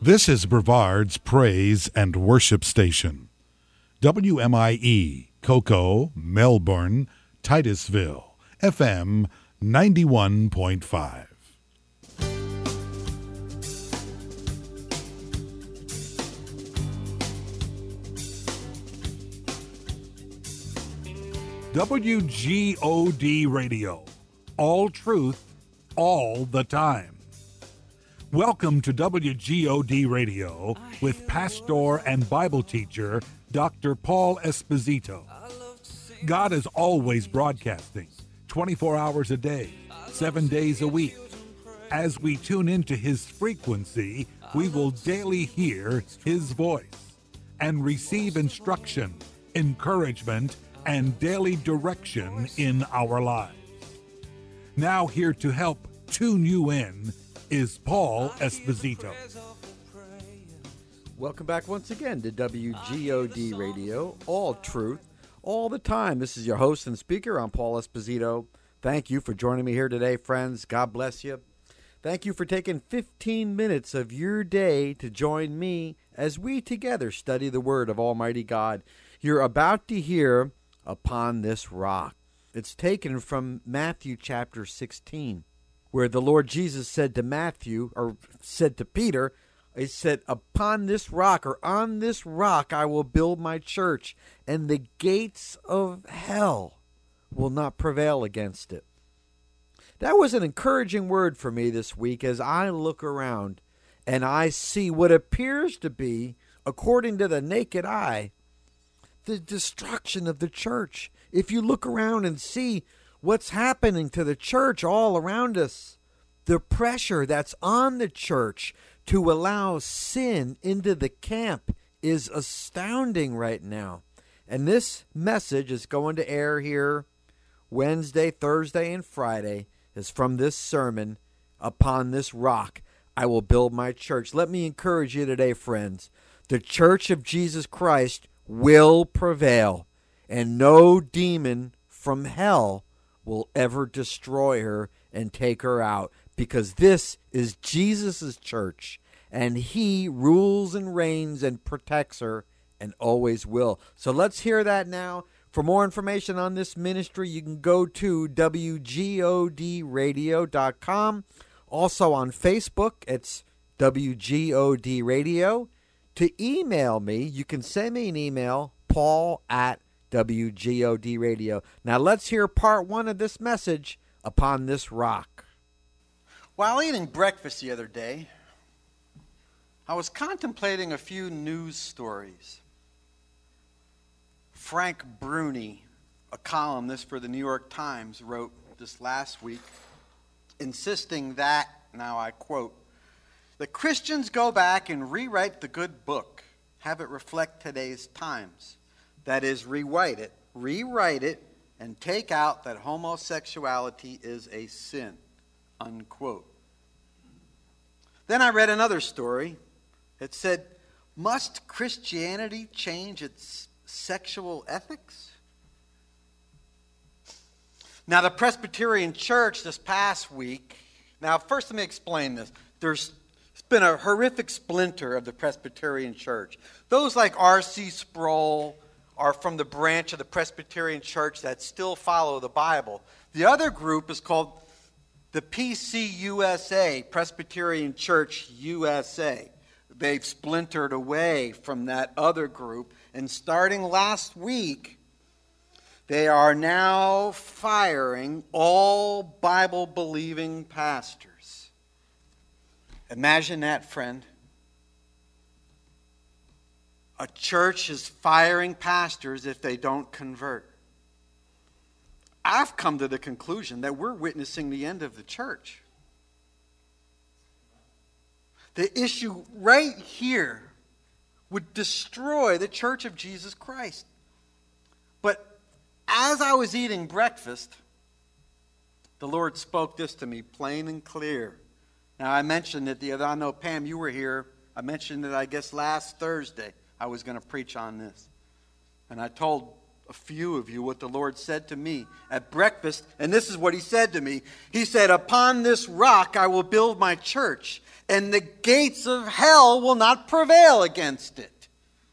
This is Brevard's Praise and Worship Station. WMIE, Cocoa, Melbourne, Titusville, FM 91.5. WGOD Radio. All truth, all the time. Welcome to WGOD Radio with pastor and Bible teacher Dr. Paul Esposito. God is always broadcasting 24 hours a day, 7 days a week. As we tune into his frequency, we will daily hear his voice and receive instruction, encouragement, and daily direction in our lives. Now here to help tune you in is Paul Esposito. Welcome back once again to WGOD Radio, all truth, all the time. This is your host and speaker. I'm Paul Esposito. Thank you for joining me here today, friends. God bless you. Thank you for taking 15 minutes of your day to join me as we together study the Word of Almighty God. You're about to hear Upon This Rock. It's taken from Matthew chapter 16, where the Lord Jesus said to Matthew, or said to Peter, he said, upon this rock, or on this rock, I will build my church, and the gates of hell will not prevail against it. That was an encouraging word for me this week as I look around and I see what appears to be, according to the naked eye, the destruction of the church. If you look around and see what's happening to the church all around us, the pressure that's on the church to allow sin into the camp is astounding right now. And this message is going to air here Wednesday, Thursday, and Friday is from this sermon, Upon This Rock, I Will Build My Church. Let me encourage you today, friends. The Church of Jesus Christ will prevail, and no demon from hell will ever destroy her and take her out, because this is Jesus' church, and he rules and reigns and protects her and always will. So let's hear that now. For more information on this ministry, you can go to WGODradio.com. Also on Facebook, it's WGOD Radio. To email me, you can send me an email, paul@WGOD Radio. Now let's hear part one of this message, Upon This Rock. While eating breakfast the other day, I was contemplating a few news stories. Frank Bruni, a columnist for the New York Times, wrote this last week, insisting that, now I quote, "The Christians go back and rewrite the good book, have it reflect today's times. That is, rewrite it, and take out that homosexuality is a sin," unquote. Then I read another story. It said, "Must Christianity change its sexual ethics?" Now, the Presbyterian Church this past week, now first let me explain this. There's been a horrific splinter of the Presbyterian Church. Those like R.C. Sproul are from the branch of the Presbyterian Church that still follow the Bible. The other group is called the PCUSA, Presbyterian Church USA. They've splintered away from that other group, and starting last week, they are now firing all Bible-believing pastors. Imagine that, friend. A church is firing pastors if they don't convert. I've come to the conclusion that we're witnessing the end of the church. The issue right here would destroy the Church of Jesus Christ. But as I was eating breakfast, the Lord spoke this to me plain and clear. Now, I mentioned it the other, I know, Pam, you were here. I mentioned it, I guess, last Thursday. I was going to preach on this. And I told a few of you what the Lord said to me at breakfast, and this is what he said to me. He said, "Upon this rock I will build my church, and the gates of hell will not prevail against it."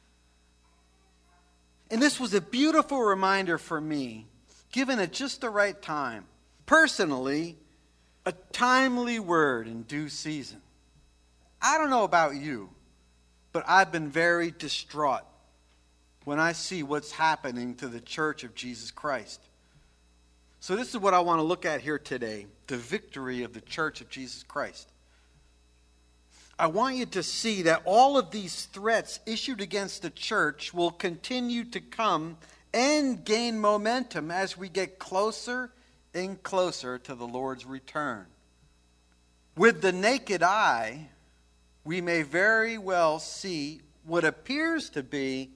And this was a beautiful reminder for me, given at just the right time. Personally, a timely word in due season. I don't know about you, but I've been very distraught when I see what's happening to the church of Jesus Christ. So this is what I want to look at here today, the victory of the church of Jesus Christ. I want you to see that all of these threats issued against the church will continue to come and gain momentum as we get closer and closer to the Lord's return. With the naked eye, we may very well see what appears to be,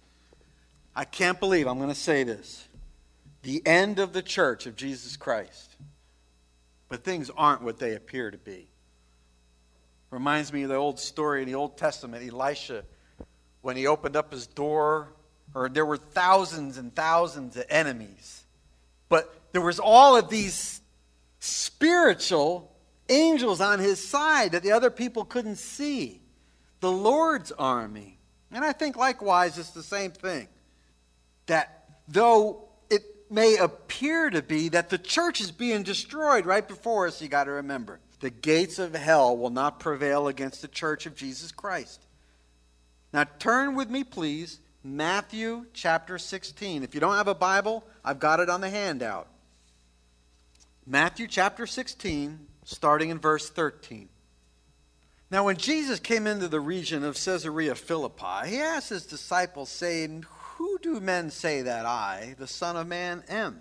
I can't believe I'm going to say this, the end of the church of Jesus Christ. But things aren't what they appear to be. Reminds me of the old story in the Old Testament, Elisha, when he opened up his door, or there were thousands and thousands of enemies. But there was all of these spiritual angels on his side that the other people couldn't see. The Lord's army. And I think likewise it's the same thing. That though it may appear to be that the church is being destroyed right before us, you got to remember, the gates of hell will not prevail against the church of Jesus Christ. Now turn with me, please, Matthew chapter 16. If you don't have a Bible, I've got it on the handout. Matthew chapter 16, starting in verse 13. Now when Jesus came into the region of Caesarea Philippi, he asked his disciples, saying, "Who do men say that I, the Son of Man, am?"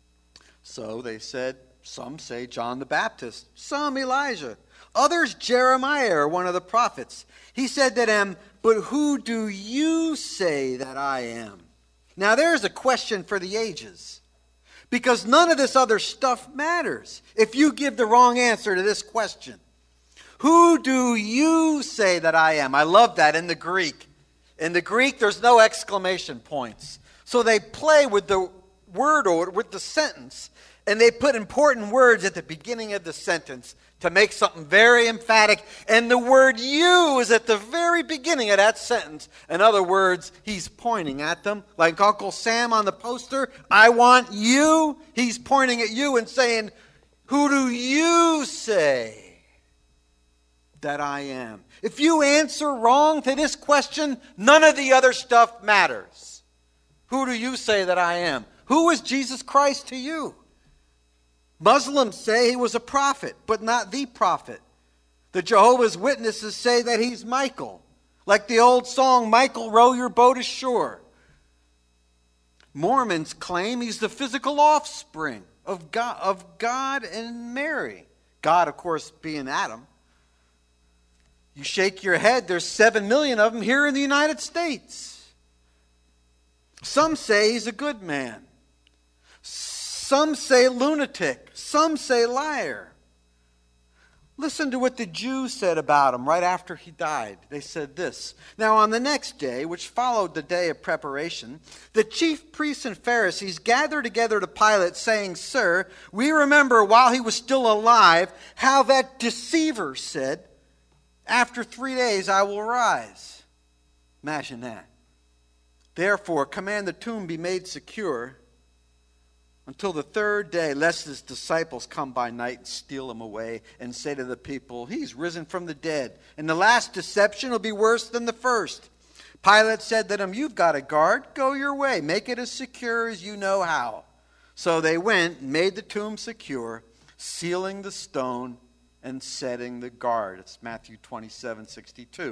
So they said, "Some say John the Baptist, some Elijah, others Jeremiah or one of the prophets." He said to them, "But who do you say that I am?" Now there's a question for the ages, because none of this other stuff matters if you give the wrong answer to this question. Who do you say that I am? I love that in the Greek. In the Greek, there's no exclamation points. So they play with the word order, with the sentence, and they put important words at the beginning of the sentence to make something very emphatic. And the word "you" is at the very beginning of that sentence. In other words, he's pointing at them. Like Uncle Sam on the poster, "I want you." He's pointing at you and saying, "Who do you say that I am?" If you answer wrong to this question, none of the other stuff matters. Who do you say that I am? Who is Jesus Christ to you? Muslims say he was a prophet, but not the prophet. The Jehovah's Witnesses say that he's Michael, like the old song, "Michael, row your boat ashore." Mormons claim he's the physical offspring of God and Mary. God, of course, being Adam. You shake your head, there's 7 million of them here in the United States. Some say he's a good man. Some say lunatic. Some say liar. Listen to what the Jews said about him right after he died. They said this: "Now on the next day, which followed the day of preparation, the chief priests and Pharisees gathered together to Pilate, saying, 'Sir, we remember while he was still alive how that deceiver said, "After 3 days I will rise."'" Imagine that. "Therefore, command the tomb be made secure until the 3rd day, lest his disciples come by night and steal him away and say to the people, 'He's risen from the dead.' And the last deception will be worse than the first." Pilate said to them, "You've got a guard. Go your way. Make it as secure as you know how." So they went and made the tomb secure, sealing the stone and setting the guard. It's Matthew 27:62.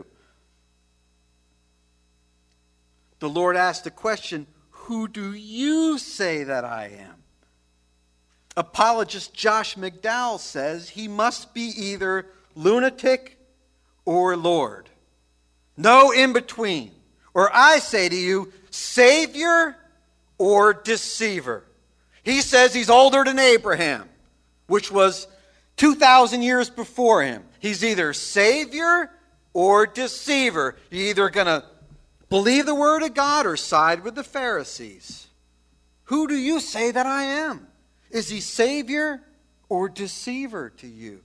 The Lord asked the question, "Who do you say that I am?" Apologist Josh McDowell says he must be either lunatic or Lord. No in between. Or I say to you, Savior or deceiver. He says he's older than Abraham, which was 2,000 years before him. He's either Savior or deceiver. You're either going to believe the word of God or side with the Pharisees. Who do you say that I am? Is he Savior or deceiver to you?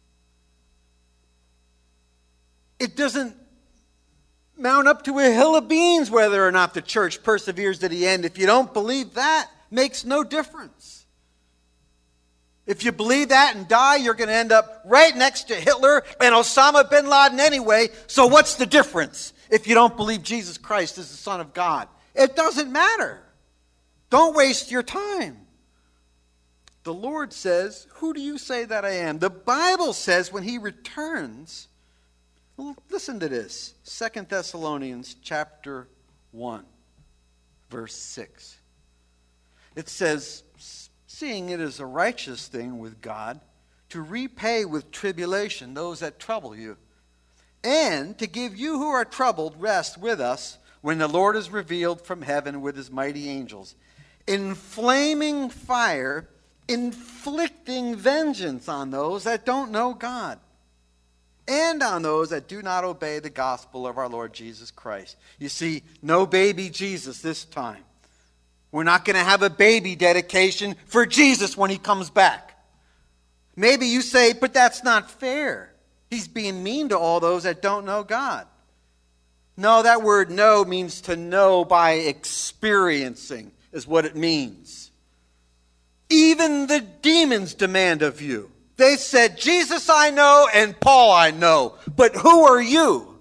It doesn't mount up to a hill of beans whether or not the church perseveres to the end. If you don't believe that, it makes no difference. If you believe that and die, you're going to end up right next to Hitler and Osama bin Laden anyway. So what's the difference if you don't believe Jesus Christ is the Son of God? It doesn't matter. Don't waste your time. The Lord says, who do you say that I am? The Bible says when he returns, listen to this, 2 Thessalonians chapter 1, verse 6. It says, seeing it is a righteous thing with God to repay with tribulation those that trouble you, and to give you who are troubled rest with us when the Lord is revealed from heaven with his mighty angels, in flaming fire, inflicting vengeance on those that don't know God, and on those that do not obey the gospel of our Lord Jesus Christ. You see, no baby Jesus this time. We're not going to have a baby dedication for Jesus when he comes back. Maybe you say, but that's not fair. He's being mean to all those that don't know God. No, that word know means to know by experiencing is what it means. Even the demons demand of you. They said, Jesus I know and Paul I know, but who are you?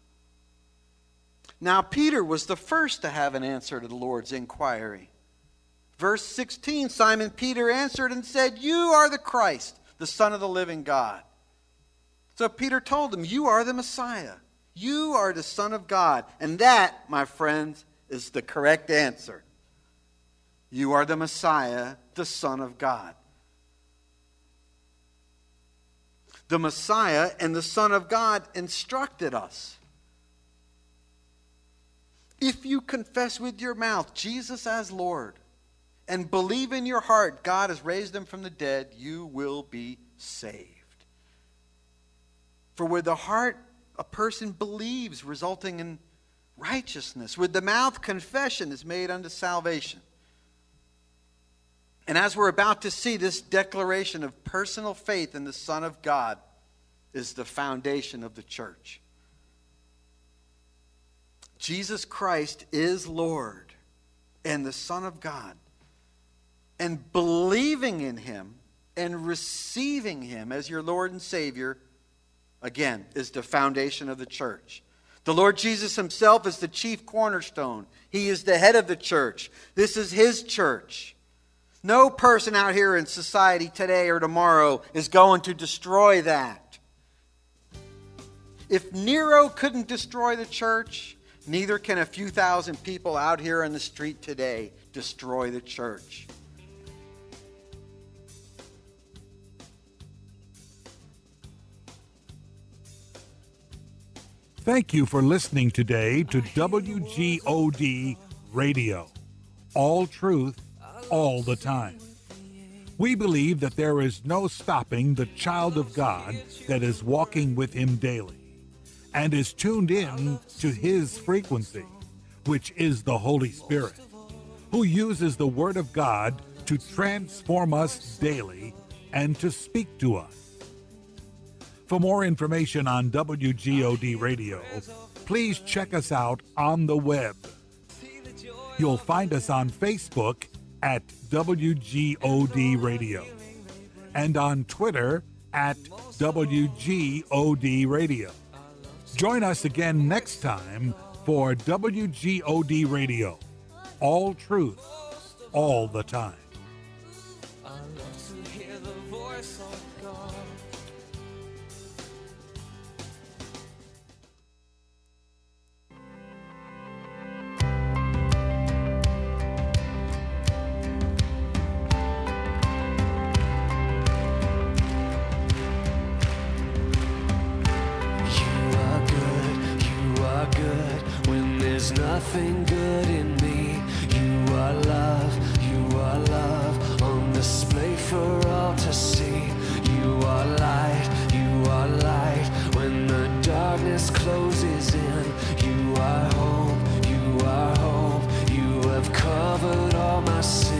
Now Peter was the first to have an answer to the Lord's inquiry. Verse 16, Simon Peter answered and said, you are the Christ, the Son of the living God. So Peter told him, you are the Messiah. You are the Son of God. And that, my friends, is the correct answer. You are the Messiah, the Son of God. The Messiah and the Son of God instructed us. If you confess with your mouth Jesus as Lord and believe in your heart God has raised him from the dead, you will be saved. For with the heart a person believes, resulting in righteousness. With the mouth confession is made unto salvation. And as we're about to see, this declaration of personal faith in the Son of God is the foundation of the church. Jesus Christ is Lord and the Son of God. And believing in him and receiving him as your Lord and Savior, again, is the foundation of the church. The Lord Jesus himself is the chief cornerstone. He is the head of the church. This is his church. No person out here in society today or tomorrow is going to destroy that. If Nero couldn't destroy the church, neither can a few thousand people out here in the street today destroy the church. Thank you for listening today to WGOD Radio. All truth, all the time. We believe that there is no stopping the child of God that is walking with him daily and is tuned in to his frequency, which is the Holy Spirit, who uses the Word of God to transform us daily and to speak to us. For more information on WGOD Radio, please check us out on the web. You'll find us on Facebook at WGOD Radio and on Twitter at WGOD Radio. Join us again next time for WGOD Radio. All truth, all the time. Nothing good in me. You are love on display for all to see. You are light when the darkness closes in. You are hope, you have covered all my sins.